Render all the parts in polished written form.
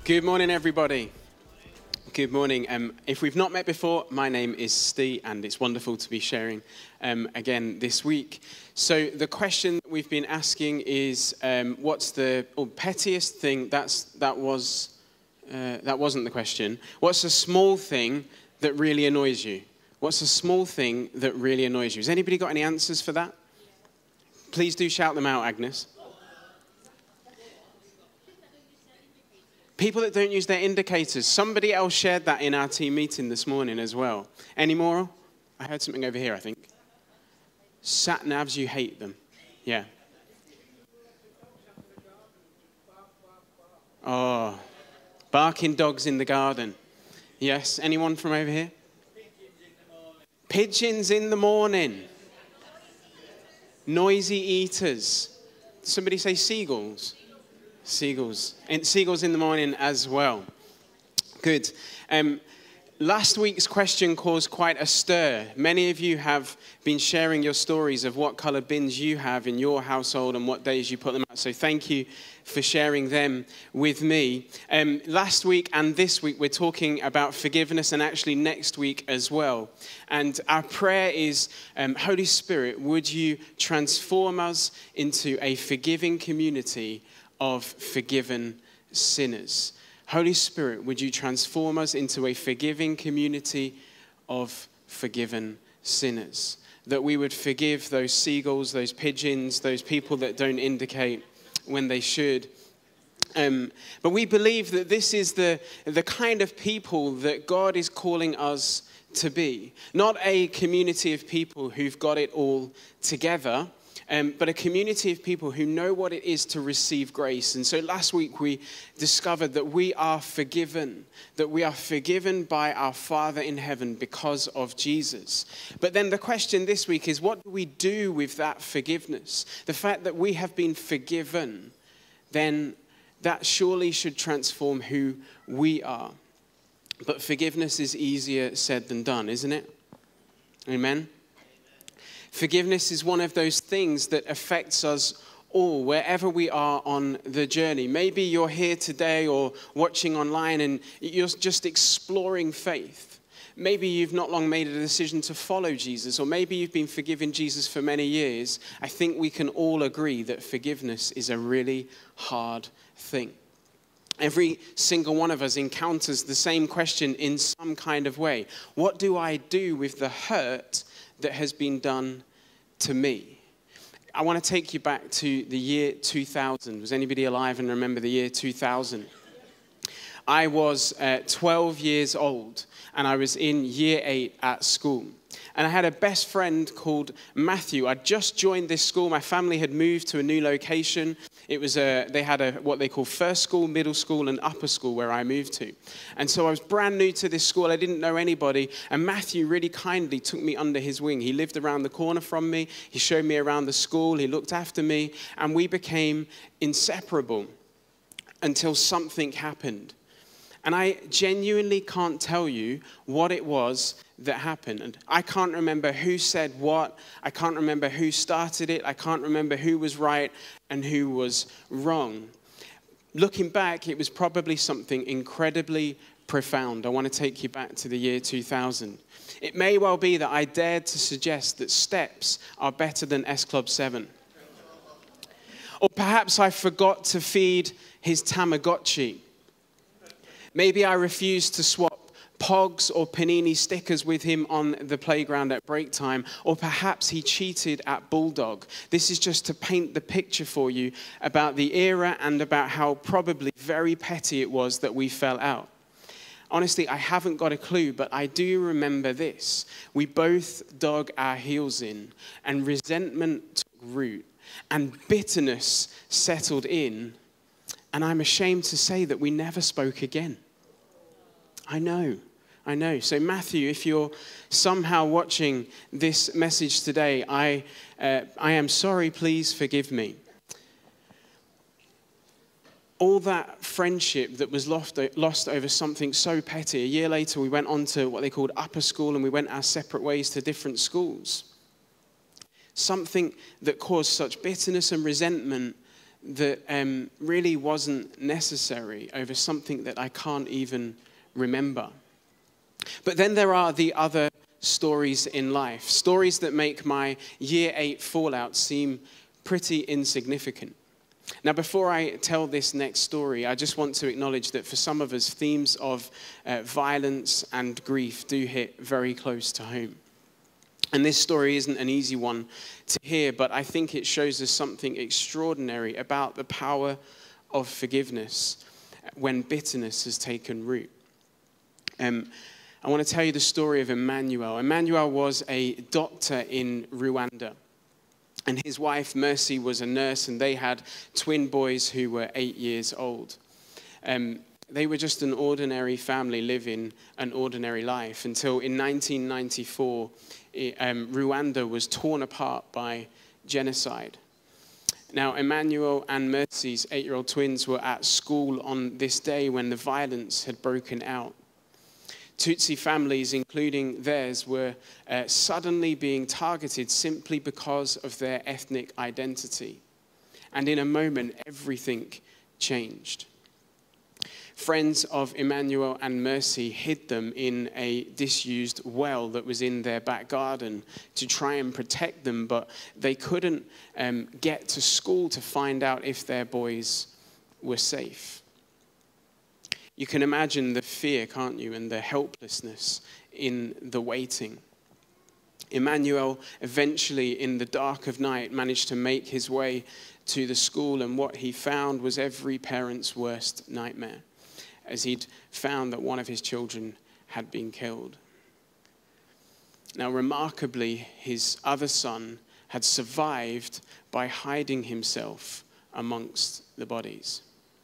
Good morning, everybody. Good morning. If we've not met before, my name is Steve, and it's wonderful to be sharing again this week. So the question we've been asking is, what's the pettiest thing? That wasn't the question. What's a small thing that really annoys you? What's a small thing that really annoys you? Has anybody got any answers for that? Please do shout them out, Agnes. People that don't use their indicators. Somebody else shared that in our team meeting this morning as well. Any more? I heard something over here, I think. Sat-navs, you hate them. Yeah. Oh, barking dogs in the garden. Yes, anyone from over here? Pigeons in the morning. Noisy eaters. Somebody say seagulls. Seagulls. And seagulls in the morning as well. Good. Last week's question caused quite a stir. Many of you have been sharing your stories of what color bins you have in your household and what days you put them out. So thank you for sharing them with me. Last week and this week, we're talking about forgiveness, and actually next week as well. And our prayer is, Holy Spirit, would you transform us into a forgiving community of forgiven sinners? Holy Spirit, would you transform us into a forgiving community of forgiven sinners? That we would forgive those seagulls, those pigeons, those people that don't indicate when they should. But we believe that this is the kind of people that God is calling us to be. Not a community of people who've got it all together, but a community of people who know what it is to receive grace. And so last week we discovered that we are forgiven by our Father in heaven because of Jesus. But then the question this week is, what do we do with that forgiveness? The fact that we have been forgiven, then that surely should transform who we are. But forgiveness is easier said than done, isn't it? Amen? Forgiveness is one of those things that affects us all, wherever we are on the journey. Maybe you're here today or watching online and you're just exploring faith. Maybe you've not long made a decision to follow Jesus, or maybe you've been forgiving Jesus for many years. I think we can all agree that forgiveness is a really hard thing. Every single one of us encounters the same question in some kind of way. What do I do with the hurt that has been done to me? I want to take you back to the year 2000. Was anybody alive and remember the year 2000? I was 12 years old, and I was in year 8 at school. And I had a best friend called Matthew. I'd just joined this school. My family had moved to a new location. It was they had what they call first school, middle school, and upper school where I moved to. And so I was brand new to this school. I didn't know anybody. And Matthew really kindly took me under his wing. He lived around the corner from me. He showed me around the school. He looked after me. And we became inseparable until something happened. And I genuinely can't tell you what it was that happened. And I can't remember who said what. I can't remember who started it. I can't remember who was right and who was wrong. Looking back, it was probably something incredibly profound. I want to take you back to the year 2000. It may well be that I dared to suggest that steps are better than S Club 7. Or perhaps I forgot to feed his Tamagotchi. Maybe I refused to swap Pogs or Panini stickers with him on the playground at break time. Or perhaps he cheated at Bulldog. This is just to paint the picture for you about the era and about how probably very petty it was that we fell out. Honestly, I haven't got a clue, but I do remember this. We both dug our heels in, and resentment took root, and bitterness settled in. And I'm ashamed to say that we never spoke again. I know. So Matthew, if you're somehow watching this message today, I am sorry, please forgive me. All that friendship that was lost over something so petty. A year later, we went on to what they called upper school, and we went our separate ways to different schools. Something that caused such bitterness and resentment that really wasn't necessary over something that I can't even remember. But then there are the other stories in life, stories that make my year 8 fallout seem pretty insignificant. Now, before I tell this next story, I just want to acknowledge that for some of us, themes of violence and grief do hit very close to home. And this story isn't an easy one to hear, but I think it shows us something extraordinary about the power of forgiveness when bitterness has taken root. I want to tell you the story of Emmanuel. Emmanuel was a doctor in Rwanda. And his wife, Mercy, was a nurse, and they had twin boys who were 8 years old. They were just an ordinary family living an ordinary life until in 1994, Rwanda was torn apart by genocide. Now, Emmanuel and Mercy's 8-year-old twins were at school on this day when the violence had broken out. Tutsi families, including theirs, were suddenly being targeted simply because of their ethnic identity. And in a moment, everything changed. Friends of Emmanuel and Mercy hid them in a disused well that was in their back garden to try and protect them, but they couldn't get to school to find out if their boys were safe. You can imagine the fear, can't you, and the helplessness in the waiting. Emmanuel eventually, in the dark of night, managed to make his way to the school, and what he found was every parent's worst nightmare, as he'd found that one of his children had been killed. Now, remarkably, his other son had survived by hiding himself amongst the bodies.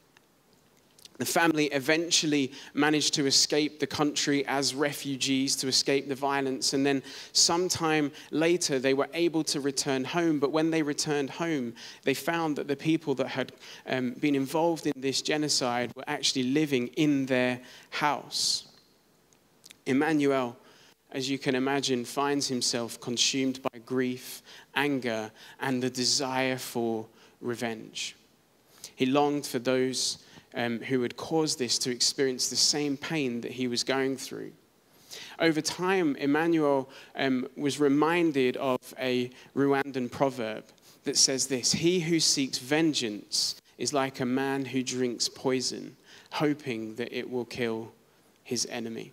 The family eventually managed to escape the country as refugees, to escape the violence, and then sometime later they were able to return home. But when they returned home, they found that the people that had been involved in this genocide were actually living in their house. Emmanuel, as you can imagine, finds himself consumed by grief, anger, and the desire for revenge. He longed for those who had caused this to experience the same pain that he was going through. Over time, Emmanuel was reminded of a Rwandan proverb that says this: "He who seeks vengeance is like a man who drinks poison, hoping that it will kill his enemy."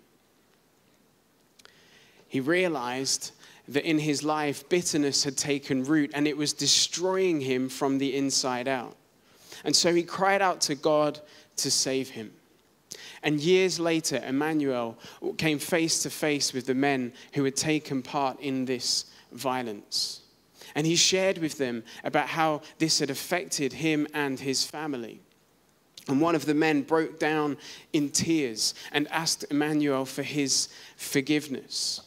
He realized that in his life, bitterness had taken root and it was destroying him from the inside out. And so he cried out to God to save him. And years later, Emmanuel came face to face with the men who had taken part in this violence. And he shared with them about how this had affected him and his family. And one of the men broke down in tears and asked Emmanuel for his forgiveness.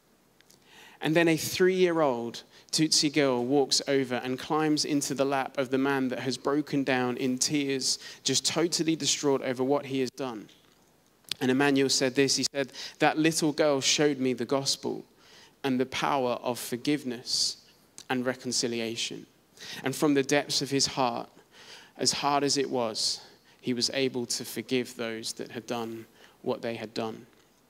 And then a 3-year-old Tutsi girl walks over and climbs into the lap of the man that has broken down in tears, just totally distraught over what he has done. And Emmanuel said this, he said, "That little girl showed me the gospel and the power of forgiveness and reconciliation." And from the depths of his heart, as hard as it was, he was able to forgive those that had done what they had done.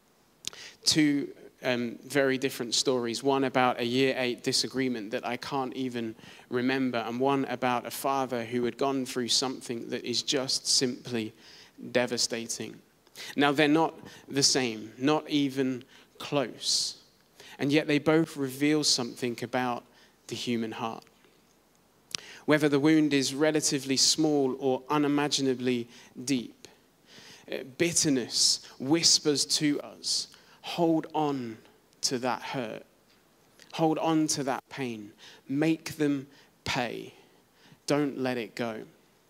Two very different stories. One about a year 8 disagreement that I can't even remember, and one about a father who had gone through something that is just simply devastating. Now, they're not the same, not even close, and yet they both reveal something about the human heart. Whether the wound is relatively small or unimaginably deep, bitterness whispers to us, hold on to that hurt. Hold on to that pain. Make them pay. Don't let it go.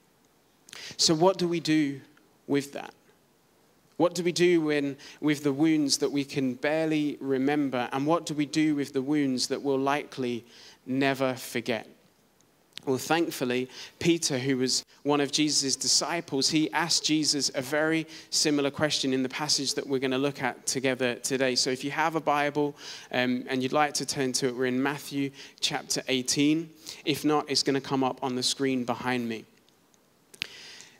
So what do we do with that? What do we do with the wounds that we can barely remember? And what do we do with the wounds that we'll likely never forget? Well, thankfully, Peter, who was one of Jesus' disciples, he asked Jesus a very similar question in the passage that we're going to look at together today. So if you have a Bible and you'd like to turn to it, we're in Matthew chapter 18. If not, it's going to come up on the screen behind me.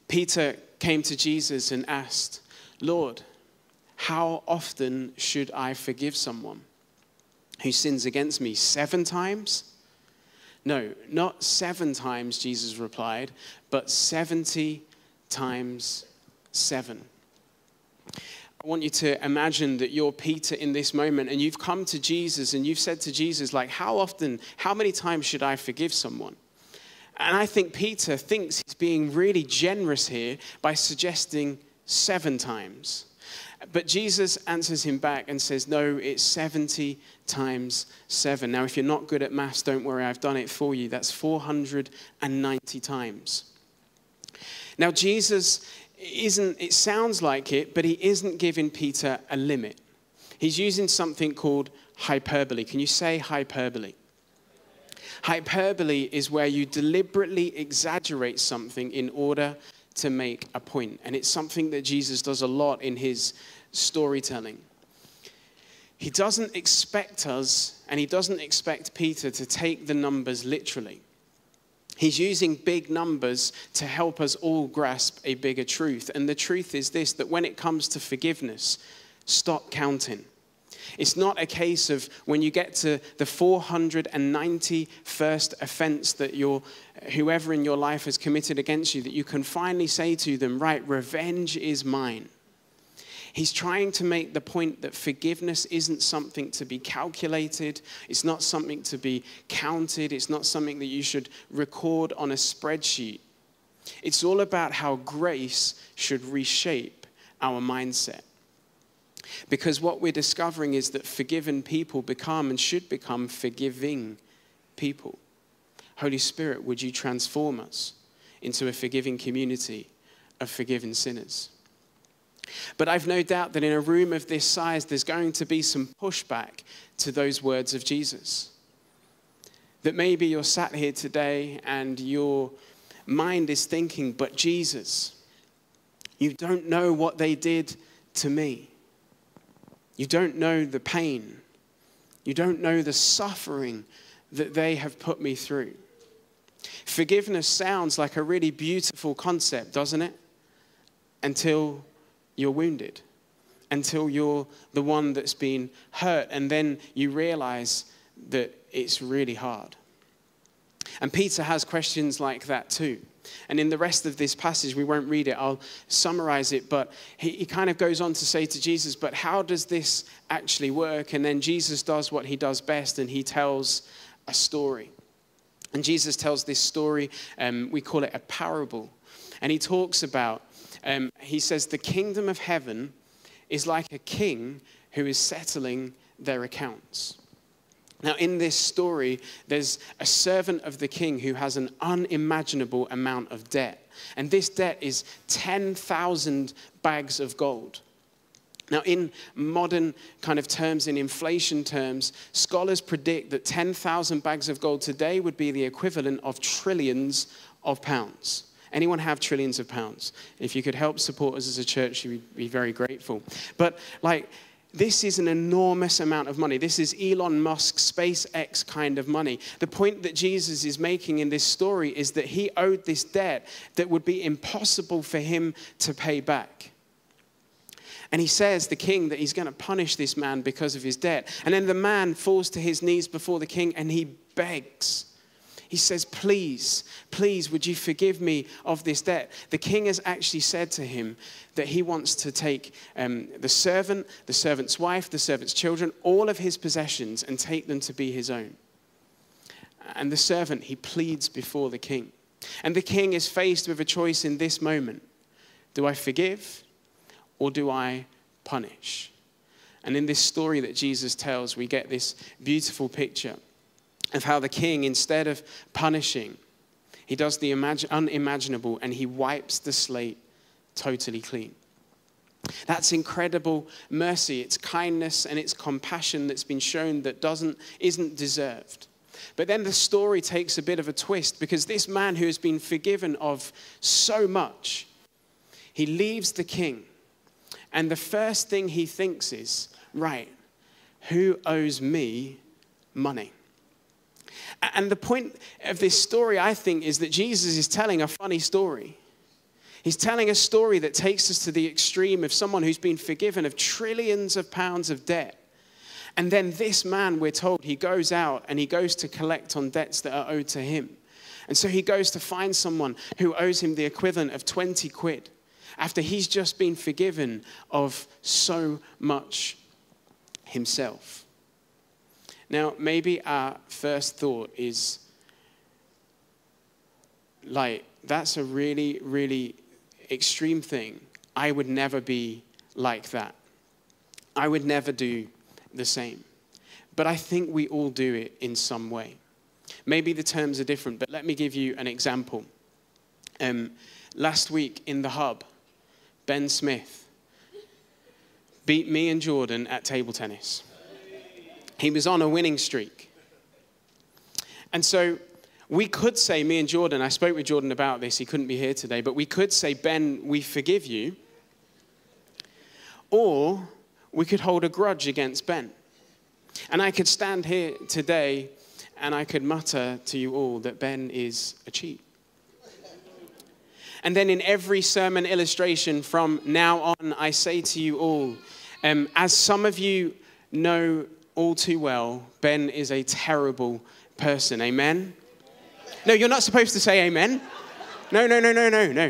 Peter came to Jesus and asked, Lord, how often should I forgive someone who sins against me? 7 times? No, not 7 times, Jesus replied, but 70 times 7. I want you to imagine that you're Peter in this moment and you've come to Jesus and you've said to Jesus, like, how many times should I forgive someone? And I think Peter thinks he's being really generous here by suggesting 7 times. But Jesus answers him back and says, no, it's 70 times 7. Now, if you're not good at maths, don't worry, I've done it for you. That's 490 times. Now, Jesus it sounds like it, but he isn't giving Peter a limit. He's using something called hyperbole. Can you say hyperbole? Hyperbole is where you deliberately exaggerate something in order to make a point. And it's something that Jesus does a lot in his storytelling. He doesn't expect us, and he doesn't expect Peter to take the numbers literally. He's using big numbers to help us all grasp a bigger truth. And the truth is this, that when it comes to forgiveness, stop counting. It's not a case of when you get to the 491st offense that whoever in your life has committed against you, that you can finally say to them, right, revenge is mine. He's trying to make the point that forgiveness isn't something to be calculated. It's not something to be counted. It's not something that you should record on a spreadsheet. It's all about how grace should reshape our mindset. Because what we're discovering is that forgiven people become and should become forgiving people. Holy Spirit, would you transform us into a forgiving community of forgiven sinners? But I've no doubt that in a room of this size, there's going to be some pushback to those words of Jesus. That maybe you're sat here today and your mind is thinking, but Jesus, you don't know what they did to me. You don't know the pain. You don't know the suffering that they have put me through. Forgiveness sounds like a really beautiful concept, doesn't it? Until you're wounded, until you're the one that's been hurt, and then you realize that it's really hard. And Peter has questions like that too. And in the rest of this passage, we won't read it, I'll summarize it, but he kind of goes on to say to Jesus, but how does this actually work? And then Jesus does what he does best, and he tells a story. And Jesus tells this story, we call it a parable. And he talks about, he says, the kingdom of heaven is like a king who is settling their accounts. Now, in this story, there's a servant of the king who has an unimaginable amount of debt. And this debt is 10,000 bags of gold. Now, in modern kind of terms, in inflation terms, scholars predict that 10,000 bags of gold today would be the equivalent of trillions of pounds. Anyone have trillions of pounds? If you could help support us as a church, you'd be very grateful. But this is an enormous amount of money. This is Elon Musk's SpaceX kind of money. The point that Jesus is making in this story is that he owed this debt that would be impossible for him to pay back. And he says, the king, that he's going to punish this man because of his debt. And then the man falls to his knees before the king and he begs. He says, please, please, would you forgive me of this debt? The king has actually said to him that he wants to take the servant's wife, the servant's children, all of his possessions and take them to be his own. And the servant, he pleads before the king. And the king is faced with a choice in this moment. Do I forgive or do I punish? And in this story that Jesus tells, we get this beautiful picture of how the king, instead of punishing, he does the unimaginable and he wipes the slate totally clean. That's incredible mercy. It's kindness and it's compassion that's been shown that isn't deserved. But then the story takes a bit of a twist, because this man who has been forgiven of so much, he leaves the king, and the first thing he thinks is, right, who owes me money? And the point of this story, I think, is that Jesus is telling a funny story. He's telling a story that takes us to the extreme of someone who's been forgiven of trillions of pounds of debt. And then this man, we're told, he goes out and he goes to collect on debts that are owed to him. And so he goes to find someone who owes him the equivalent of 20 quid after he's just been forgiven of so much himself. Now, maybe our first thought is, like, that's a really, really extreme thing. I would never be like that. I would never do the same. But I think we all do it in some way. Maybe the terms are different, but let me give you an example. Last week in the hub, Ben Smith beat me and Jordan at table tennis. He was on a winning streak. And so we could say, me and Jordan, I spoke with Jordan about this, he couldn't be here today, but we could say, Ben, we forgive you. Or we could hold a grudge against Ben. And I could stand here today and I could mutter to you all that Ben is a cheat. And then in every sermon illustration from now on, I say to you all, as some of you know all too well, Ben is a terrible person. Amen? No, you're not supposed to say amen. No.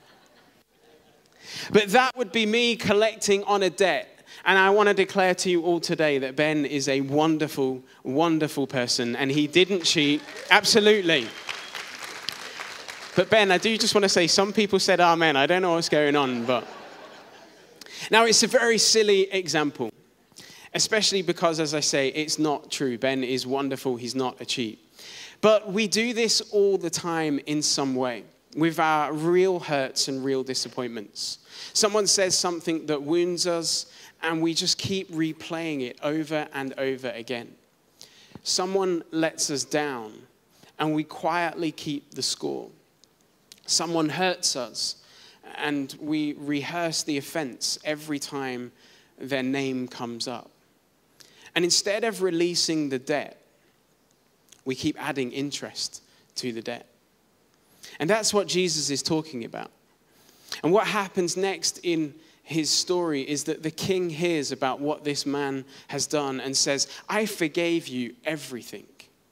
But that would be me collecting on a debt. And I want to declare to you all today that Ben is a wonderful, wonderful person. And he didn't cheat. Absolutely. But Ben, I do just want to say, some people said amen. I don't know what's going on. But now it's a very silly example. Especially because, as I say, it's not true. Ben is wonderful. He's not a cheat. But we do this all the time in some way with our real hurts and real disappointments. Someone says something that wounds us, and we just keep replaying it over and over again. Someone lets us down, and we quietly keep the score. Someone hurts us, and we rehearse the offense every time their name comes up. And instead of releasing the debt, we keep adding interest to the debt. And that's what Jesus is talking about. And what happens next in his story is that the king hears about what this man has done and says, I forgave you everything.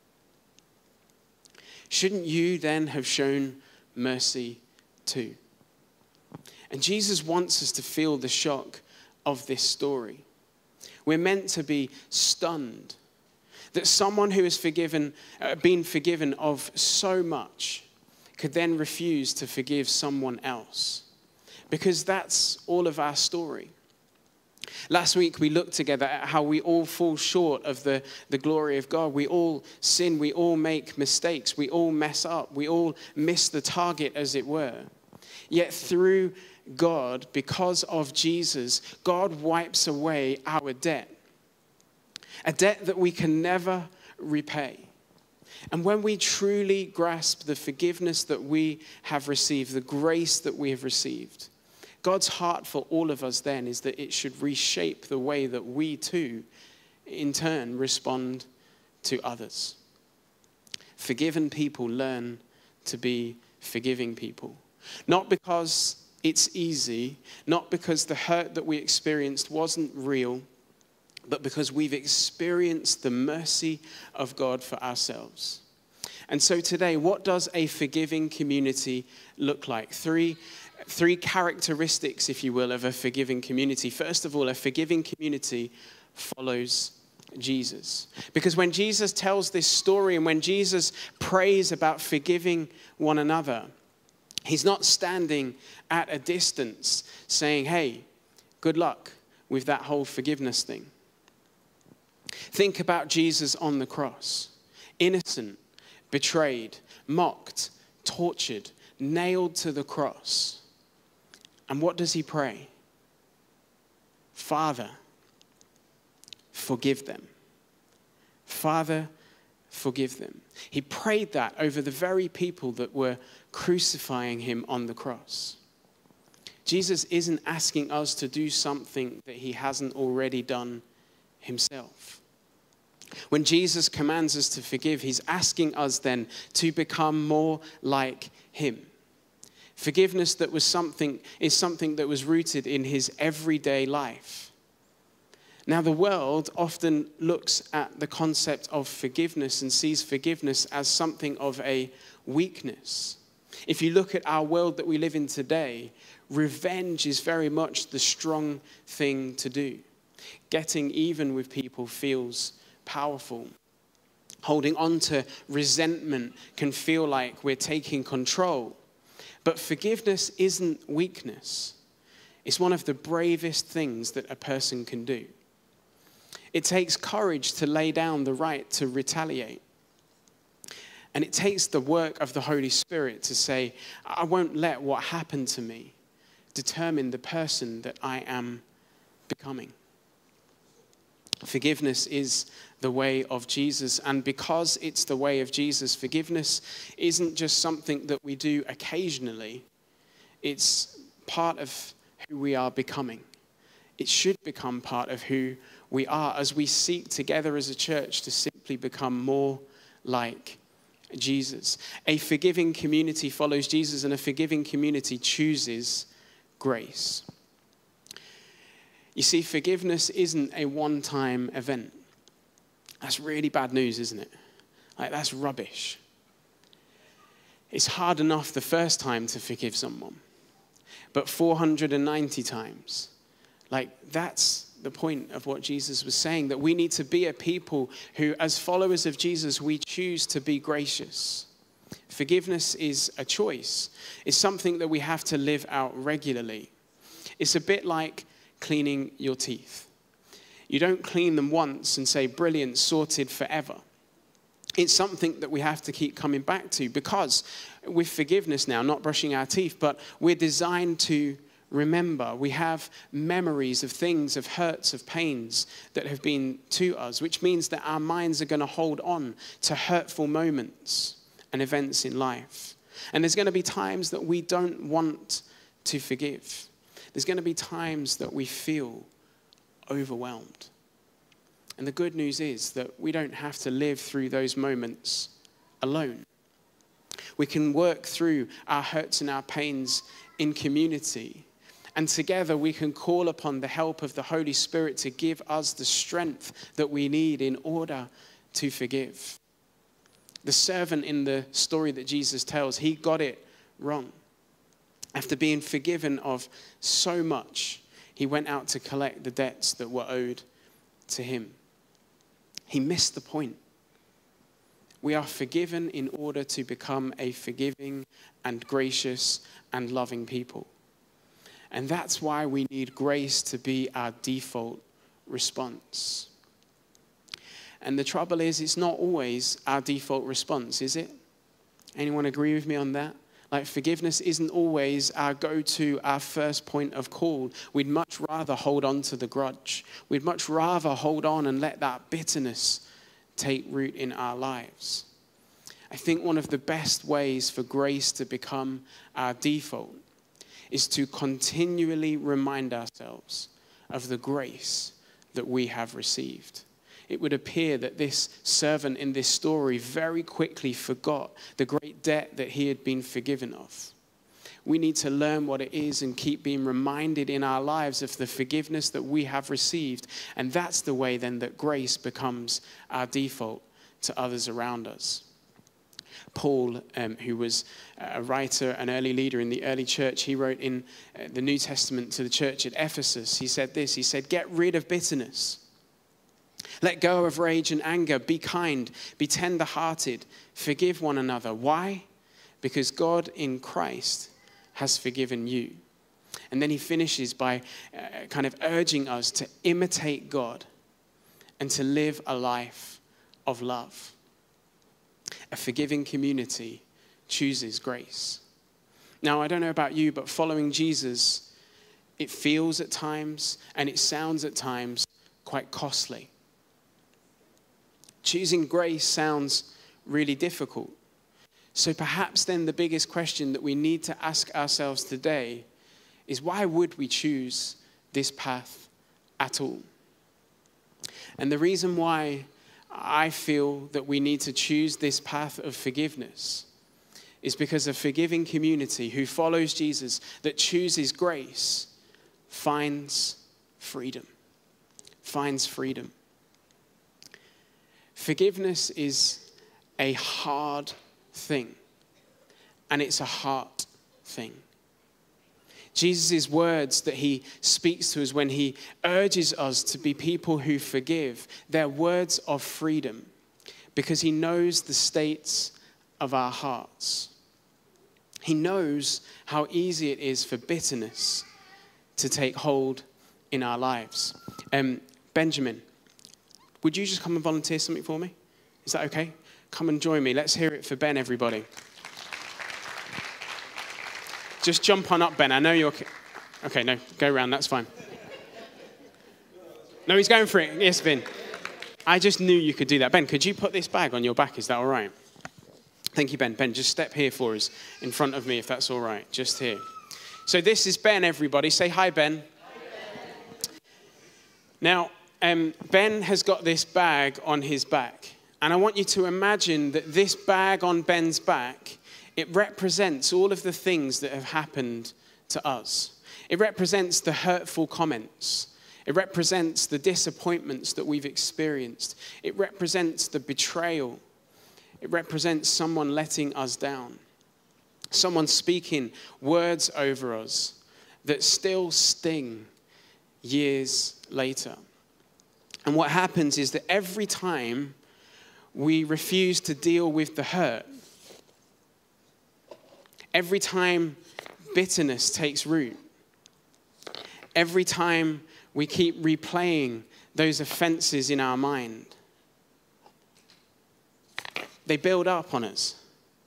Shouldn't you then have shown mercy too? And Jesus wants us to feel the shock of this story. We're meant to be stunned that someone who has been forgiven of so much could then refuse to forgive someone else. Because that's all of our story. Last week we looked together at how we all fall short of the glory of God. We all sin, we all make mistakes, we all mess up, we all miss the target, as it were. Yet through God, because of Jesus, God wipes away our debt. A debt that we can never repay. And when we truly grasp the forgiveness that we have received, the grace that we have received, God's heart for all of us then is that it should reshape the way that we too, in turn, respond to others. Forgiven people learn to be forgiving people. Not because it's easy, not because the hurt that we experienced wasn't real, but because we've experienced the mercy of God for ourselves. And so today, what does a forgiving community look like? Three characteristics, if you will, of a forgiving community. First of all, a forgiving community follows Jesus. Because when Jesus tells this story and when Jesus prays about forgiving one another, he's not standing at a distance saying, hey, good luck with that whole forgiveness thing. Think about Jesus on the cross. Innocent, betrayed, mocked, tortured, nailed to the cross. And what does he pray? Father, forgive them. Father, forgive them. He prayed that over the very people that were crucifying him on the cross. Jesus isn't asking us to do something that he hasn't already done himself. When Jesus commands us to forgive, he's asking us then to become more like him. Forgiveness that was something that was rooted in his everyday life. Now, the world often looks at the concept of forgiveness and sees forgiveness as something of a weakness. If you look at our world that we live in today, revenge is very much the strong thing to do. Getting even with people feels powerful. Holding on to resentment can feel like we're taking control. But forgiveness isn't weakness. It's one of the bravest things that a person can do. It takes courage to lay down the right to retaliate. And it takes the work of the Holy Spirit to say, I won't let what happened to me determine the person that I am becoming. Forgiveness is the way of Jesus. And because it's the way of Jesus, forgiveness isn't just something that we do occasionally. It's part of who we are becoming. It should become part of who we are as we seek together as a church to simply become more like Jesus. A forgiving community follows Jesus, and a forgiving community chooses grace. You see, forgiveness isn't a one-time event. That's really bad news, isn't it? Like, that's rubbish. It's hard enough the first time to forgive someone, but 490 times, like, that's the point of what Jesus was saying, that we need to be a people who, as followers of Jesus, we choose to be gracious. Forgiveness is a choice. It's something that we have to live out regularly. It's a bit like cleaning your teeth. You don't clean them once and say, brilliant, sorted forever. It's something that we have to keep coming back to, because with forgiveness now, not brushing our teeth, but we're designed to remember. We have memories of things, of hurts, of pains that have been to us, which means that our minds are going to hold on to hurtful moments and events in life. And there's going to be times that we don't want to forgive. There's going to be times that we feel overwhelmed. And the good news is that we don't have to live through those moments alone. We can work through our hurts and our pains in community. And together we can call upon the help of the Holy Spirit to give us the strength that we need in order to forgive. The servant in the story that Jesus tells, he got it wrong. After being forgiven of so much, he went out to collect the debts that were owed to him. He missed the point. We are forgiven in order to become a forgiving and gracious and loving people. And that's why we need grace to be our default response. And the trouble is, it's not always our default response, is it? Anyone agree with me on that? Like, forgiveness isn't always our go-to, our first point of call. We'd much rather hold on to the grudge. We'd much rather hold on and let that bitterness take root in our lives. I think one of the best ways for grace to become our default is to continually remind ourselves of the grace that we have received. It would appear that this servant in this story very quickly forgot the great debt that he had been forgiven of. We need to learn what it is and keep being reminded in our lives of the forgiveness that we have received. And that's the way then that grace becomes our default to others around us. Paul, who was a writer, an early leader in the early church, he wrote in the New Testament to the church at Ephesus, he said this, he said, get rid of bitterness. Let go of rage and anger. Be kind. Be tender-hearted. Forgive one another. Why? Because God in Christ has forgiven you. And then he finishes by kind of urging us to imitate God and to live a life of love. A forgiving community chooses grace. Now, I don't know about you, but following Jesus, it feels at times and it sounds at times quite costly. Choosing grace sounds really difficult. So perhaps then the biggest question that we need to ask ourselves today is, why would we choose this path at all? And the reason why I feel that we need to choose this path of forgiveness is because a forgiving community who follows Jesus, that chooses grace, finds freedom. Finds freedom. Forgiveness is a hard thing, and it's a heart thing. Jesus' words that he speaks to us when he urges us to be people who forgive, they're words of freedom, because he knows the states of our hearts. He knows how easy it is for bitterness to take hold in our lives. Benjamin, would you just come and volunteer something for me? Is that okay? Come and join me. Let's hear it for Ben, everybody. Just jump on up, Ben. I know you're... Okay, no, go around. That's fine. No, he's going for it. Yes, Ben. I just knew you could do that. Ben, could you put this bag on your back? Is that all right? Thank you, Ben. Ben, just step here for us in front of me, if that's all right. Just here. So this is Ben, everybody. Say hi, Ben. Hi, Ben. Now, Ben has got this bag on his back. And I want you to imagine that this bag on Ben's back, it represents all of the things that have happened to us. It represents the hurtful comments. It represents the disappointments that we've experienced. It represents the betrayal. It represents someone letting us down. Someone speaking words over us that still sting years later. And what happens is that every time we refuse to deal with the hurt, every time bitterness takes root, every time we keep replaying those offenses in our mind, they build up on us.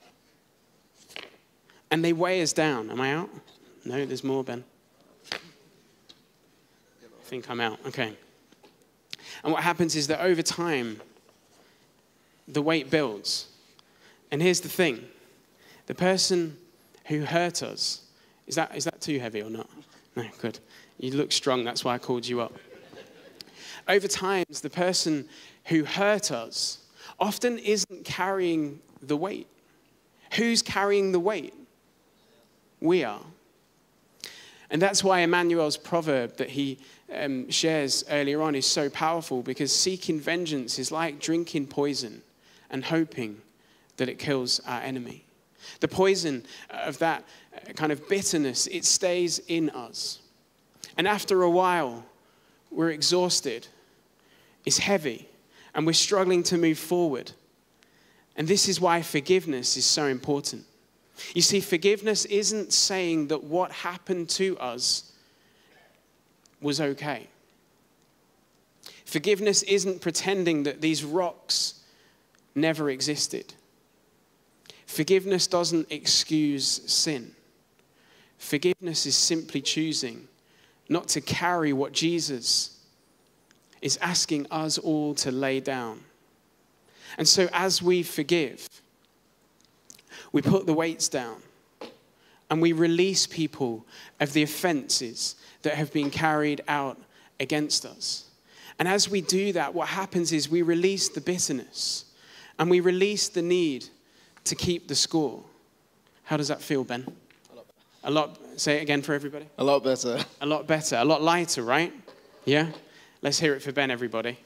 And they weigh us down. Am I out? No, there's more, Ben. I think I'm out. Okay. And what happens is that over time, the weight builds. And here's the thing. The person who hurt us, is that too heavy or not? No, good. You look strong, that's why I called you up. Over time, the person who hurt us often isn't carrying the weight. Who's carrying the weight? We are. And that's why Emmanuel's proverb that he shares earlier on is so powerful, because seeking vengeance is like drinking poison and hoping that it kills our enemy. The poison of that kind of bitterness, it stays in us. And after a while, we're exhausted. It's heavy. And we're struggling to move forward. And this is why forgiveness is so important. You see, forgiveness isn't saying that what happened to us was okay. Forgiveness isn't pretending that these rocks never existed. Forgiveness doesn't excuse sin. Forgiveness is simply choosing not to carry what Jesus is asking us all to lay down. And so as we forgive, we put the weights down and we release people of the offenses that have been carried out against us. And as we do that, what happens is we release the bitterness and we release the need to keep the score. How does that feel, Ben? A lot. Say it again for everybody. A lot better. A lot better. A lot lighter, right? Yeah? Let's hear it for Ben, everybody.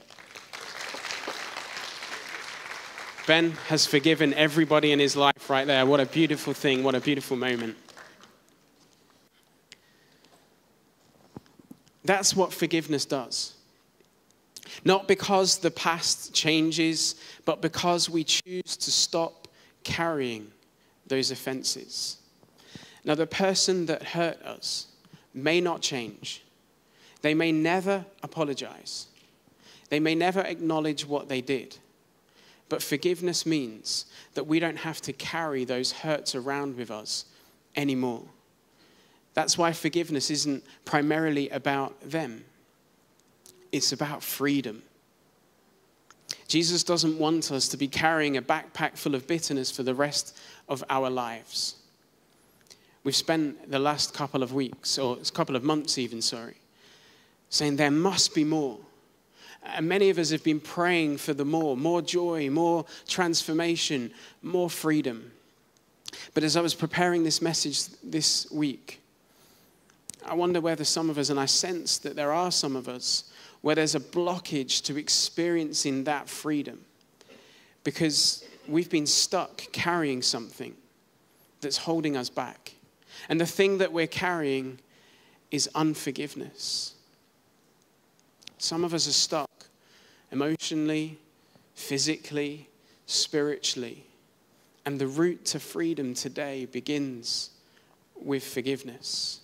Ben has forgiven everybody in his life right there. What a beautiful thing. What a beautiful moment. That's what forgiveness does. Not because the past changes, but because we choose to stop carrying those offenses. Now, the person that hurt us may not change. They may never apologize. They may never acknowledge what they did. But forgiveness means that we don't have to carry those hurts around with us anymore. That's why forgiveness isn't primarily about them. It's about freedom. Jesus doesn't want us to be carrying a backpack full of bitterness for the rest of our lives. We've spent the last couple of weeks, or a couple of months even, saying there must be more. And many of us have been praying for the more joy, more transformation, more freedom. But as I was preparing this message this week, I wonder whether some of us, and I sense that there are some of us, where there's a blockage to experiencing that freedom because we've been stuck carrying something that's holding us back. And the thing that we're carrying is unforgiveness. Some of us are stuck emotionally, physically, spiritually. And the route to freedom today begins with forgiveness.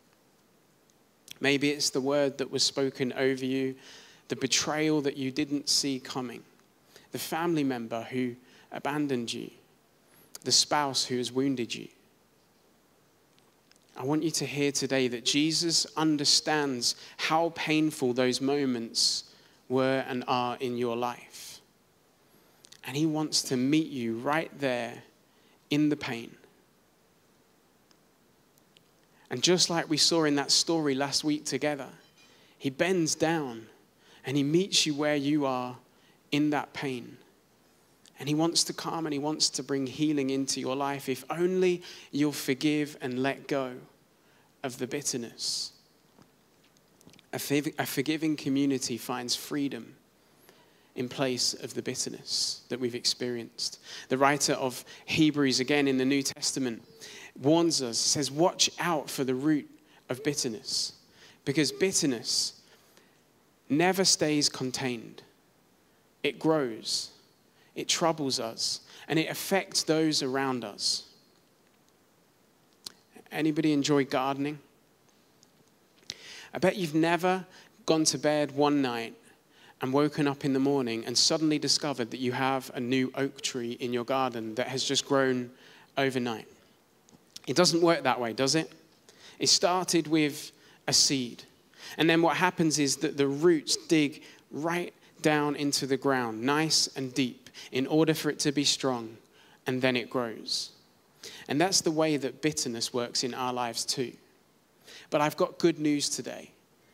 Maybe it's the word that was spoken over you, the betrayal that you didn't see coming, the family member who abandoned you, the spouse who has wounded you. I want you to hear today that Jesus understands how painful those moments were and are in your life. And he wants to meet you right there in the pain. And just like we saw in that story last week together, he bends down and he meets you where you are in that pain. And he wants to come and he wants to bring healing into your life if only you'll forgive and let go of the bitterness. A forgiving community finds freedom in place of the bitterness that we've experienced. The writer of Hebrews, again in the New Testament, warns us, says, watch out for the root of bitterness, because bitterness never stays contained. It grows, it troubles us, and it affects those around us. Anybody enjoy gardening? I bet you've never gone to bed one night and woken up in the morning and suddenly discovered that you have a new oak tree in your garden that has just grown overnight. It doesn't work that way, does it? It started with a seed. And then what happens is that the roots dig right down into the ground, nice and deep, in order for it to be strong, and then it grows. And that's the way that bitterness works in our lives too. But I've got good news today.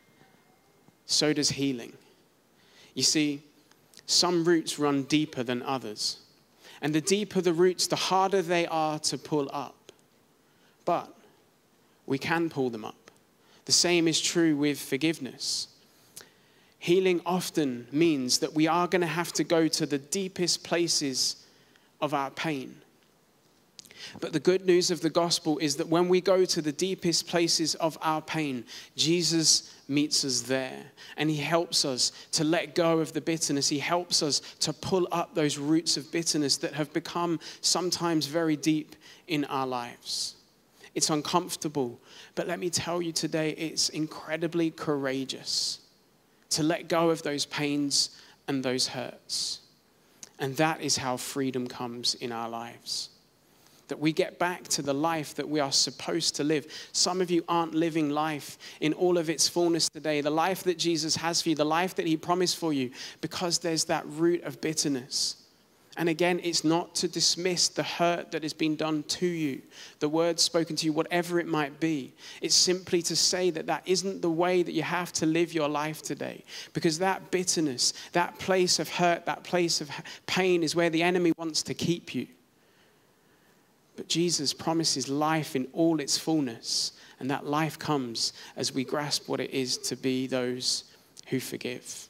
So does healing. You see, some roots run deeper than others. And the deeper the roots, the harder they are to pull up. But we can pull them up. The same is true with forgiveness. Healing often means that we are going to have to go to the deepest places of our pain. But the good news of the gospel is that when we go to the deepest places of our pain, Jesus meets us there. And he helps us to let go of the bitterness. He helps us to pull up those roots of bitterness that have become sometimes very deep in our lives. It's uncomfortable, but let me tell you today, it's incredibly courageous to let go of those pains and those hurts. And that is how freedom comes in our lives. That we get back to the life that we are supposed to live. Some of you aren't living life in all of its fullness today. The life that Jesus has for you, the life that he promised for you, because there's that root of bitterness. And again, it's not to dismiss the hurt that has been done to you, the words spoken to you, whatever it might be. It's simply to say that that isn't the way that you have to live your life today. Because that bitterness, that place of hurt, that place of pain is where the enemy wants to keep you. But Jesus promises life in all its fullness. And that life comes as we grasp what it is to be those who forgive.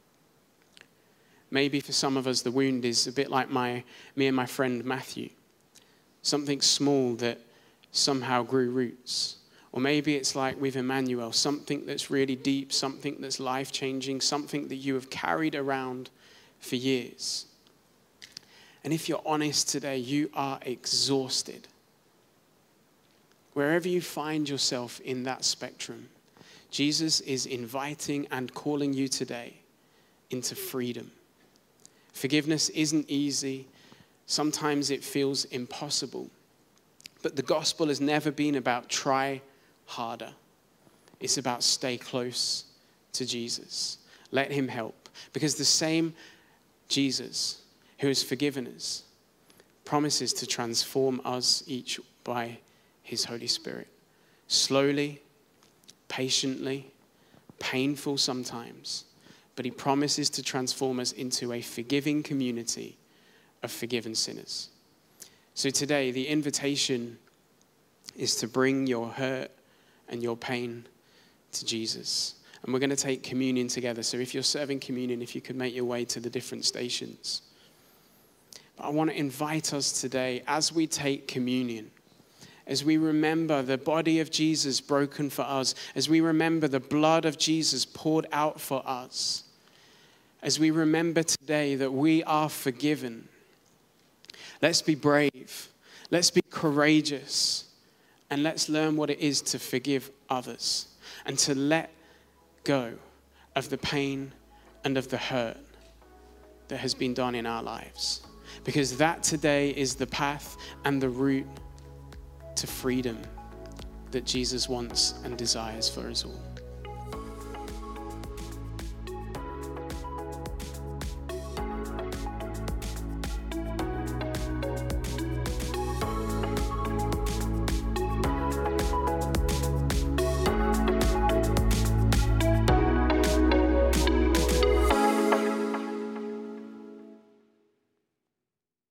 Maybe for some of us, the wound is a bit like me and my friend Matthew. Something small that somehow grew roots. Or maybe it's like with Emmanuel, something that's really deep, something that's life-changing, something that you have carried around for years. And if you're honest today, you are exhausted. Wherever you find yourself in that spectrum, Jesus is inviting and calling you today into freedom. Forgiveness isn't easy. Sometimes it feels impossible. But the gospel has never been about try harder. It's about stay close to Jesus. Let him help. Because the same Jesus who has forgiven us promises to transform us each by his Holy Spirit. Slowly, patiently, painful sometimes. But he promises to transform us into a forgiving community of forgiven sinners. So today, the invitation is to bring your hurt and your pain to Jesus. And we're going to take communion together. So if you're serving communion, if you could make your way to the different stations. But I want to invite us today, as we take communion, as we remember the body of Jesus broken for us, as we remember the blood of Jesus poured out for us, as we remember today that we are forgiven, let's be brave, let's be courageous, and let's learn what it is to forgive others and to let go of the pain and of the hurt that has been done in our lives. Because that today is the path and the route to freedom that Jesus wants and desires for us all.